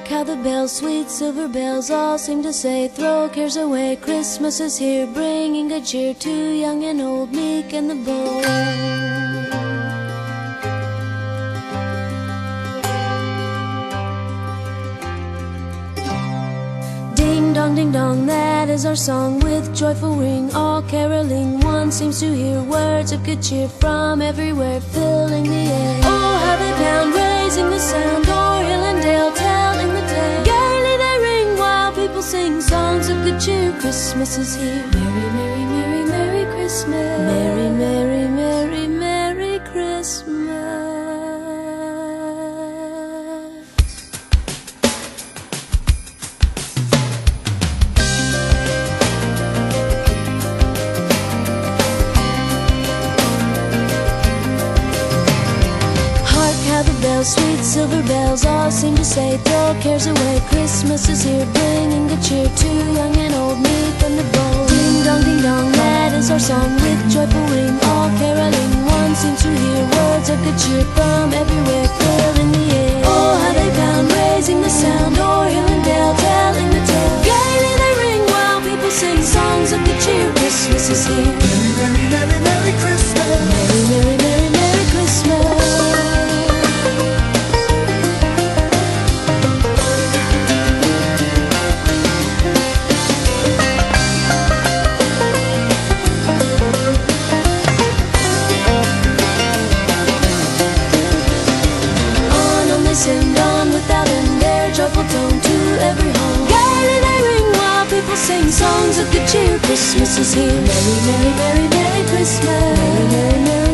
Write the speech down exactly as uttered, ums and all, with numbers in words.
Hark how the bells, sweet silver bells, all seem to say, throw cares away, Christmas is here, bringing good cheer to young and old, meek and the bold. Ding dong, ding dong, that is our song, with joyful ring, all caroling. One seems to hear words of good cheer from everywhere, filling the air. Oh, how they pound, raising the sound, o'er hill and dale, telling the tale. Gaily they ring while people sing songs of good cheer. Christmas is here. Merry, merry, merry, merry Christmas. Merry, merry, merry, merry Christmas. Sweet silver bells all seem to say, throw cares away, Christmas is here, bringing good cheer to young and old, meek and the bold. Ding dong, ding dong, that is our song, with joyful ring, all caroling. One seems to hear words of good cheer from everywhere, filling the air. Oh, how they pound, raising the sound, o'er hill and dale, telling the tale. Gaily they ring while people sing songs of good cheer. Christmas is here. Merry, merry, merry, merry Christmas. Merry, merry, merry, merry Christmas. And on without end, their joyful tone to every home. Gaily they ring while people sing songs of good cheer. Christmas is here. Merry, merry, merry, merry Christmas. Merry, merry, merry.